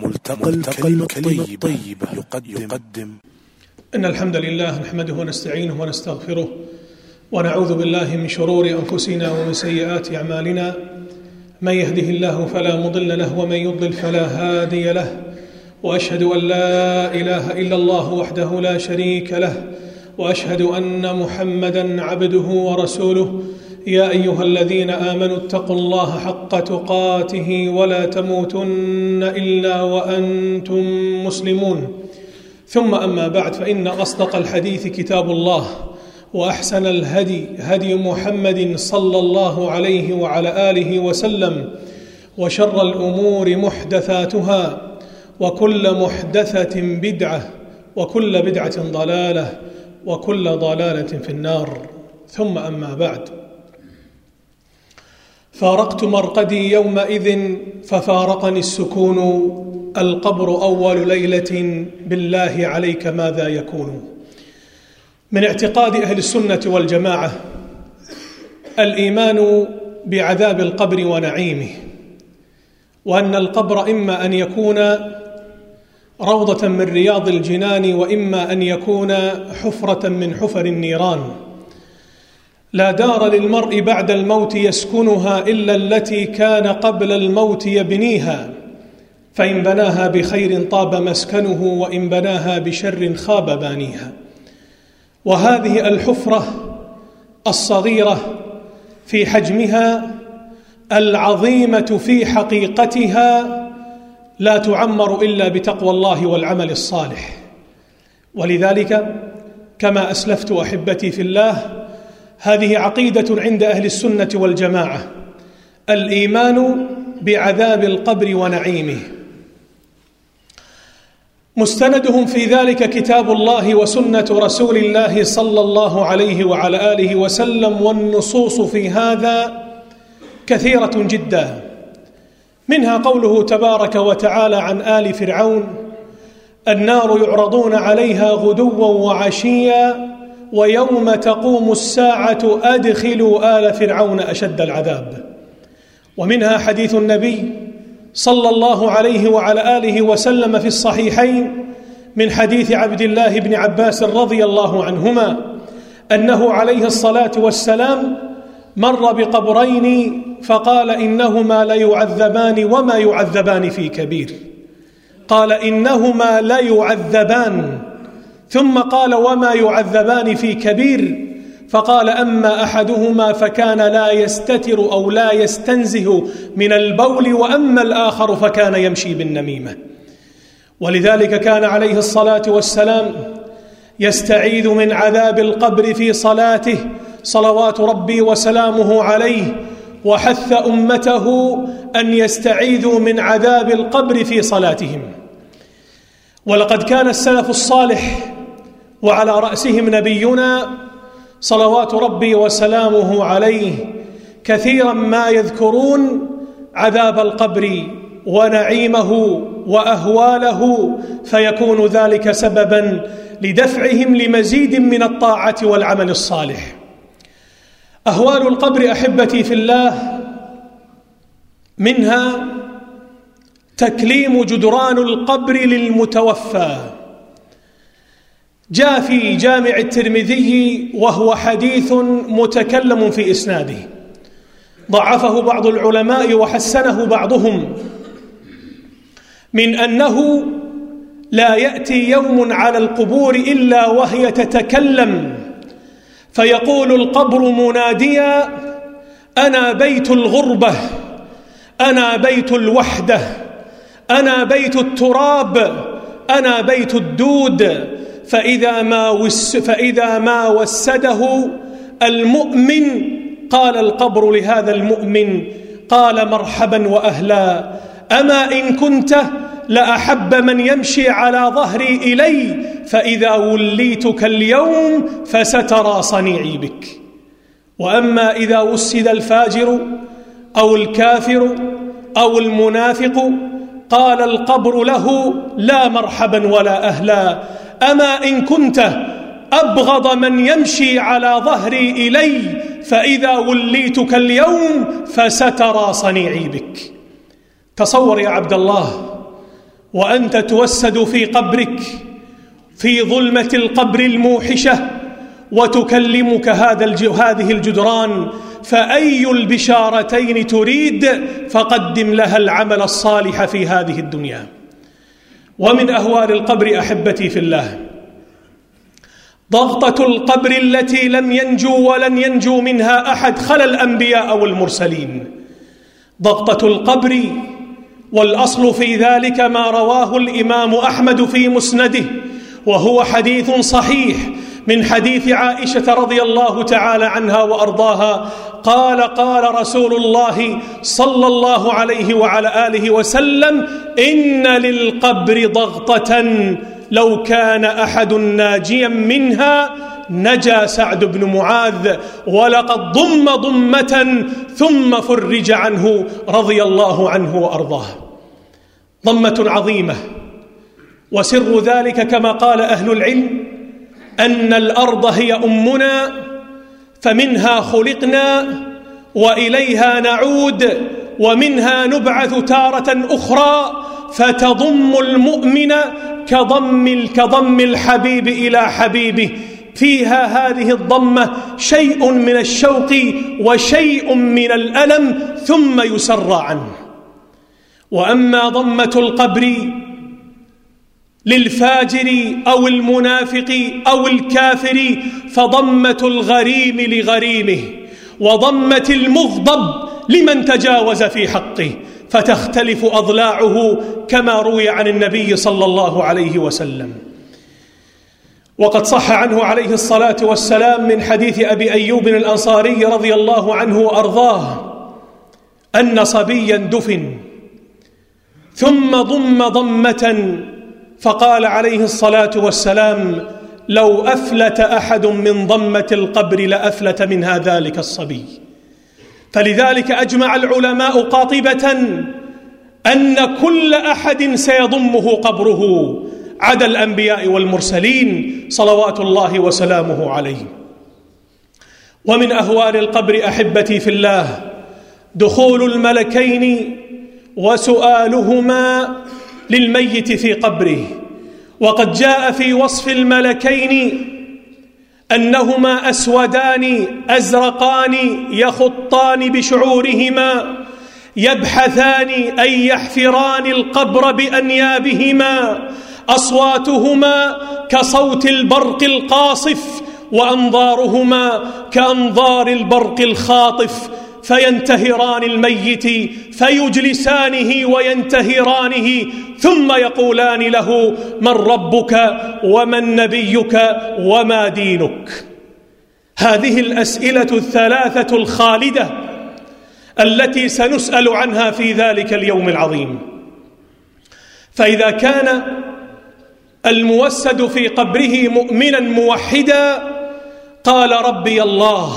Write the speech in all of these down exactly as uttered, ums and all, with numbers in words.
ملتقى الكلمة الطيبة يقدم. إن الحمد لله نحمده ونستعينه ونستغفره ونعوذ بالله من شرور أنفسنا ومن سيئات أعمالنا. من يهده الله فلا مضل له ومن يضلل فلا هادي له، وأشهد أن لا إله إلا الله وحده لا شريك له، وأشهد أن محمدًا عبده ورسوله. يا أيها الذين آمنوا اتقوا الله حق تقاته ولا تموتن إلا وأنتم مسلمون. ثم أما بعد، فإن أصدق الحديث كتاب الله، وأحسن الهدي هدي محمد صلى الله عليه وعلى آله وسلم، وشر الأمور محدثاتها، وكل محدثة بدعة، وكل بدعة ضلالة، وكل ضلالة في النار. ثم أما بعد، فارقت مرقدي يومئذ ففارقني السكون، القبر أول ليلة بالله عليك ماذا يكون. من اعتقاد أهل السنة والجماعة الإيمان بعذاب القبر ونعيمه، وأن القبر إما أن يكون روضة من رياض الجنان، وإما أن يكون حفرة من حفر النيران. لا دار للمرء بعد الموت يسكنها إلا التي كان قبل الموت يبنيها، فإن بناها بخير طاب مسكنه، وإن بناها بشر خاب بانيها. وهذه الحفرة الصغيرة في حجمها، العظيمة في حقيقتها، لا تعمر إلا بتقوى الله والعمل الصالح. ولذلك كما أسلفت أحبتي في الله، هذه عقيدة عند أهل السنة والجماعة، الإيمان بعذاب القبر ونعيمه. مستندهم في ذلك كتاب الله وسنة رسول الله صلى الله عليه وعلى آله وسلم، والنصوص في هذا كثيرة جدا. منها قوله تبارك وتعالى عن آل فرعون: النار يعرضون عليها غدوا وعشيا ويوم تقوم الساعة أدخلوا آل فرعون أشد العذاب. ومنها حديث النبي صلى الله عليه وعلى آله وسلم في الصحيحين من حديث عبد الله بن عباس رضي الله عنهما أنه عليه الصلاة والسلام مر بقبرين فقال: إنهما ليعذبان وما يعذبان في كبير. قال: إنهما ليعذبان، ثم قال: وما يعذبان في كبير. فقال: أما أحدهما فكان لا يستتر أو لا يستنزه من البول، وأما الآخر فكان يمشي بالنميمة. ولذلك كان عليه الصلاة والسلام يستعيذ من عذاب القبر في صلاته صلوات ربي وسلامه عليه، وحث أمته أن يستعيذوا من عذاب القبر في صلاتهم. ولقد كان السلف الصالح وعلى رأسهم نبينا صلوات ربي وسلامه عليه كثيرا ما يذكرون عذاب القبر ونعيمه وأهواله، فيكون ذلك سببا لدفعهم لمزيد من الطاعة والعمل الصالح. أهوال القبر أحبتي في الله، منها تكليم جدران القبر للمتوفى. جاء في جامع الترمذي وهو حديث متكلم في إسناده، ضعفه بعض العلماء وحسنه بعضهم، من أنه لا يأتي يوم على القبور إلا وهي تتكلم، فيقول القبر مناديا: أنا بيت الغربة، أنا بيت الوحدة، أنا بيت التراب، أنا بيت الدود. فإذا ما, وس فإذا ما وسده المؤمن قال القبر لهذا المؤمن: قال مرحبا وأهلا، أما إن كنت لأحب من يمشي على ظهري إلي، فإذا وليتك اليوم فسترى صنيعي بك. وأما إذا وسد الفاجر أو الكافر أو المنافق قال القبر له: لا مرحبا ولا أهلا، أما إن كنت أبغض من يمشي على ظهري إلي، فإذا وليتك اليوم فسترى صنيعي بك. تصور يا عبد الله، وأنت توسد في قبرك في ظلمة القبر الموحشة وتكلمك هذا هذه الجدران، فأي البشارتين تريد؟ فقدم لها العمل الصالح في هذه الدنيا. ومن أهوال القبر أحبتي في الله ضغطة القبر التي لم ينجو ولن ينجو منها أحد خلا الأنبياء والمرسلين. ضغطة القبر، والأصل في ذلك ما رواه الإمام أحمد في مسنده، وهو حديث صحيح من حديث عائشة رضي الله تعالى عنها وأرضاها قال قال رسول الله صلى الله عليه وعلى آله وسلم: إن للقبر ضغطة لو كان أحد ناجيا منها نجا سعد بن معاذ، ولقد ضم ضمة ثم فرج عنه رضي الله عنه وأرضاه. ضمة عظيمة، وسر ذلك كما قال أهل العلم أن الأرض هي أمنا، فمنها خلقنا وإليها نعود، ومنها نبعث تارة أخرى، فتضم المؤمن كضم كضم الحبيب إلى حبيبه. فيها هذه الضمة شيء من الشوق وشيء من الألم ثم يسرى عنه. وأما ضمة القبر للفاجر أو المنافق أو الكافر فضمة الغريم لغريمه، وضمة المغضب لمن تجاوز في حقه، فتختلف أضلاعه كما روي عن النبي صلى الله عليه وسلم. وقد صح عنه عليه الصلاة والسلام من حديث أبي أيوب الأنصاري رضي الله عنه وأرضاه أن صبيا دفن ثم ضم ضمة، فقال عليه الصلاة والسلام: لو أفلت أحد من ضمة القبر لأفلت منها ذلك الصبي. فلذلك أجمع العلماء قاطبة أن كل أحد سيضمه قبره عدا الأنبياء والمرسلين صلوات الله وسلامه عليهم. ومن أهوال القبر أحبتي في الله دخول الملكين وسؤالهما للميت في قبره. وقد جاء في وصف الملكين أنهما أسودان أزرقان يخطان بشعورهما، يبحثان أي يحفران القبر بأنيابهما، أصواتهما كصوت البرق القاصف، وأنظارهما كأنظار البرق الخاطف، فينتهران الميت فيجلسانه وينتهرانه، ثم يقولان له: من ربك ومن نبيك وما دينك؟ هذه الأسئلة الثلاثة الخالدة التي سنسأل عنها في ذلك اليوم العظيم. فإذا كان الموسد في قبره مؤمنا موحدا قال: ربي الله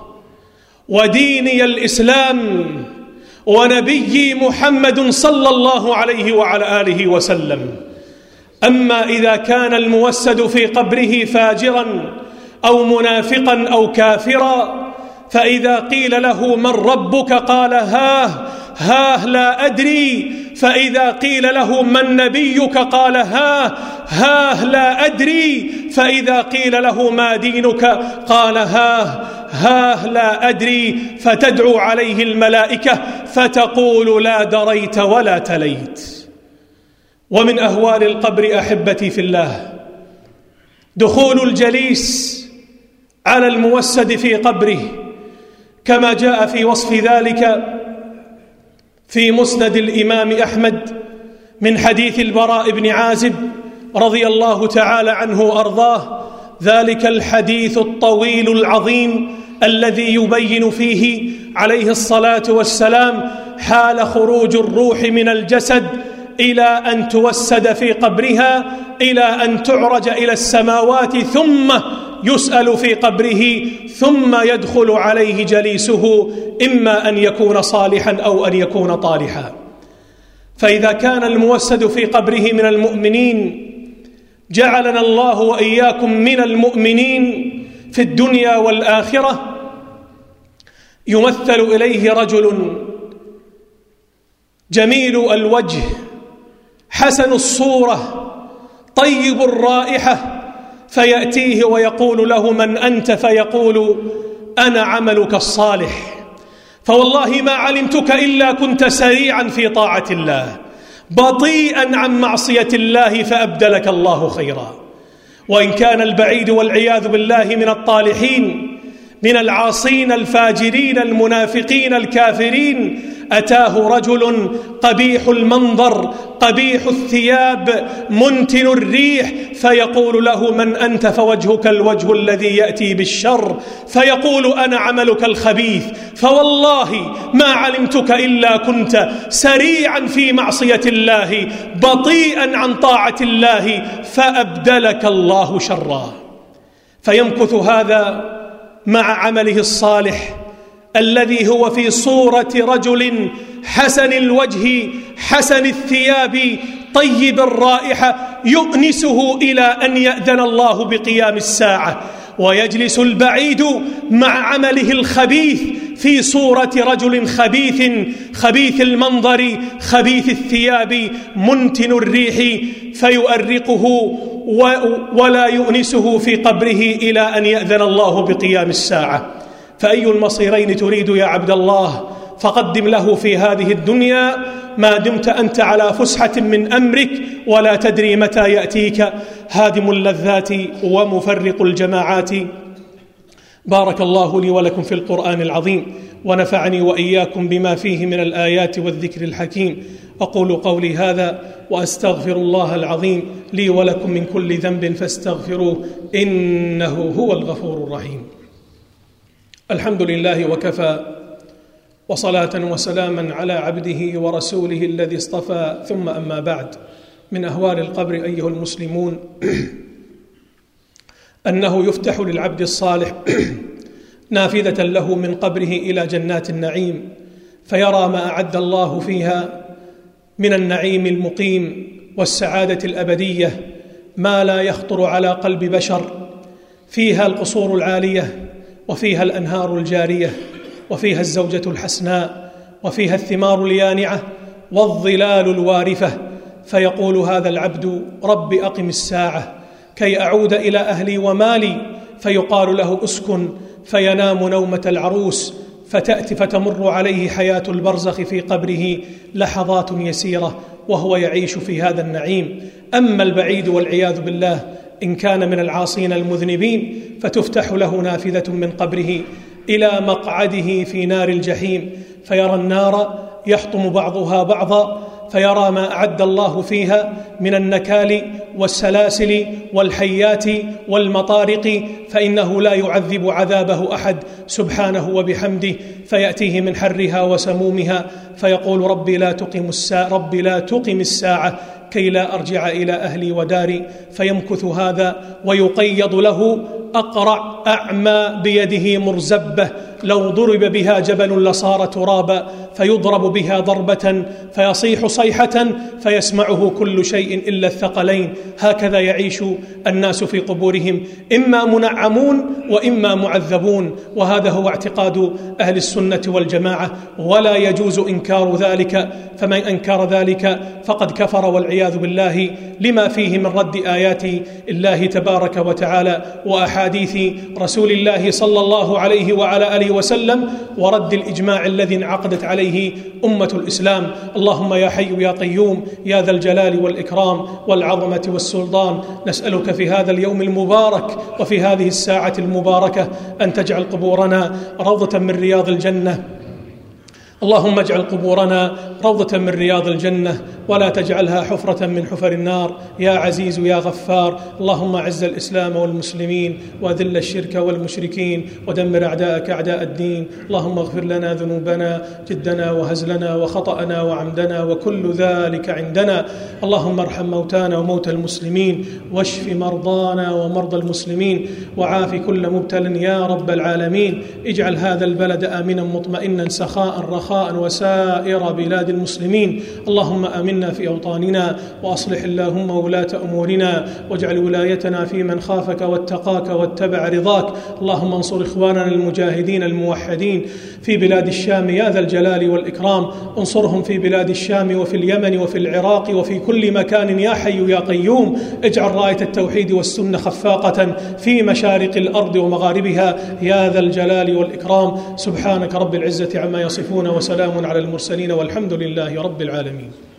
وديني الإسلام ونبيي محمد صلى الله عليه وعلى آله وسلم. أما إذا كان الموسد في قبره فاجرا أو منافقا أو كافرا، فإذا قيل له: من ربك؟ قال: هاه هاه لا أدري. فإذا قيل له: من نبيك؟ قال: هاه هاه لا أدري. فإذا قيل له: ما دينك؟ قال: هاه هاه لا أدري. فتدعو عليه الملائكة فتقول: لا دريت ولا تليت. ومن أهوال القبر أحبتي في الله دخول الجليس على الموسد في قبره، كما جاء في وصف ذلك في مسند الإمام أحمد من حديث البراء بن عازب رضي الله تعالى عنه وأرضاه، ذلك الحديث الطويل العظيم الذي يبين فيه عليه الصلاة والسلام حال خروج الروح من الجسد إلى أن توسد في قبرها، إلى أن تعرج إلى السماوات، ثم يسأل في قبره، ثم يدخل عليه جليسه، إما أن يكون صالحا أو أن يكون طالحا. فإذا كان الموسد في قبره من المؤمنين جعلنا الله وإياكم من المؤمنين في الدنيا والآخرة، يمثل إليه رجل جميل الوجه حسن الصورة طيب الرائحة، فيأتيه ويقول له: من أنت؟ فيقول: أنا عملك الصالح، فوالله ما علمتك إلا كنت سريعا في طاعة الله بطيئا عن معصية الله، فأبدلك الله خيرا. وإن كان البعيد والعياذ بالله من الطالحين، من العاصين الفاجرين المنافقين الكافرين، أتاه رجل قبيح المنظر قبيح الثياب منتن الريح، فيقول له: من أنت؟ فوجهك الوجه الذي يأتي بالشر، فيقول: أنا عملك الخبيث، فوالله ما علمتك إلا كنت سريعا في معصية الله بطيئا عن طاعة الله، فأبدلك الله شرا. فيمكث هذا مع عمله الصالح الذي هو في صورة رجل حسن الوجه حسن الثياب طيب الرائحة، يؤنسه إلى أن يأذن الله بقيام الساعة. ويجلس البعيد مع عمله الخبيث في صورة رجل خبيث خبيث المنظر خبيث الثياب منتن الريح، فيؤرقه ولا يؤنسه في قبره إلى أن يأذن الله بقيام الساعة. فأي المصيرين تريد يا عبد الله؟ فقدم له في هذه الدنيا ما دمت أنت على فسحة من أمرك، ولا تدري متى يأتيك هادم اللذات ومفرق الجماعات. بارك الله لي ولكم في القرآن العظيم، ونفعني وإياكم بما فيه من الآيات والذكر الحكيم. أقول قولي هذا وأستغفر الله العظيم لي ولكم من كل ذنب فاستغفروه إنه هو الغفور الرحيم. الحمد لله وكفى، وصلاة وسلاما على عبده ورسوله الذي اصطفى، ثم أما بعد. من أهوال القبر أيها المسلمون أنه يفتح للعبد الصالح نافذة له من قبره إلى جنات النعيم، فيرى ما أعد الله فيها من النعيم المقيم والسعادة الأبدية ما لا يخطر على قلب بشر. فيها القصور العالية، وفيها الأنهار الجارية، وفيها الزوجة الحسناء، وفيها الثمار اليانعة والظلال الوارفة. فيقول هذا العبد: رب أقم الساعة كي أعود إلى أهلي ومالي، فيقال له: أسكن، فينام نومة العروس، فتأتي فتمر عليه حياة البرزخ في قبره لحظات يسيرة وهو يعيش في هذا النعيم. أما البعيد والعياذ بالله إن كان من العاصين المذنبين، فتفتح له نافذة من قبره إلى مقعده في نار الجحيم، فيرى النار يحطم بعضها بعضا، فيرى ما أعد الله فيها من النكال والسلاسل والحيات والمطارق، فإنه لا يعذب عذابه أحد سبحانه وبحمده، فيأتيه من حرها وسمومها، فيقول: ربي لا تقم الساعة ربي لا تقم الساعة كي لا أرجع إلى أهلي وداري. فيمكث هذا ويقيض له أقرع أعمى بيده مرزبة، لو ضرب بها جبل لصار ترابا، فيضرب بها ضربة فيصيح صيحة فيسمعه كل شيء إلا الثقلين. هكذا يعيش الناس في قبورهم، إما منعمون وإما معذبون، وهذا هو اعتقاد أهل السنة والجماعة، ولا يجوز إنكار ذلك. فمن أنكر ذلك فقد كفر والعياذ بالله، لما فيه من رد آيات الله تبارك وتعالى وأحاديث رسول الله صلى الله عليه وعلى آله وسلم، ورد الإجماع الذي انعقدت عليه أمة الإسلام. اللهم يا حي يا قيوم يا ذا الجلال والإكرام والعظمة والسلطان، نسألك في هذا اليوم المبارك وفي هذه الساعة المباركة أن تجعل قبورنا روضة من رياض الجنة. اللهم اجعل قبورنا روضة من رياض الجنة، ولا تجعلها حفرة من حفر النار يا عزيز يا غفار. اللهم اعز الإسلام والمسلمين، وأذل الشرك والمشركين، ودمر أعداءك أعداء الدين. اللهم اغفر لنا ذنوبنا جدنا وهزلنا وخطأنا وعمدنا وكل ذلك عندنا. اللهم ارحم موتانا وموتى المسلمين، واشف مرضانا ومرضى المسلمين، وعاف كل مبتل يا رب العالمين. اجعل هذا البلد آمنا مطمئنا سخاء رخاء رخاء وسائر بلاد المسلمين. اللهم آمنا في أوطاننا وأصلح اللهم ولاة أمورنا، واجعل ولايتنا في من خافك واتقاك واتبع رضاك. اللهم انصر إخواننا المجاهدين الموحدين في بلاد الشام يا ذا الجلال والإكرام، انصرهم في بلاد الشام وفي اليمن وفي العراق وفي كل مكان يا حي يا قيوم. اجعل راية التوحيد والسنة خفاقة في مشارق الأرض ومغاربها يا ذا الجلال والإكرام. سبحانك رب العزة عما يصفون، وسلام على المرسلين، والحمد لله رب العالمين.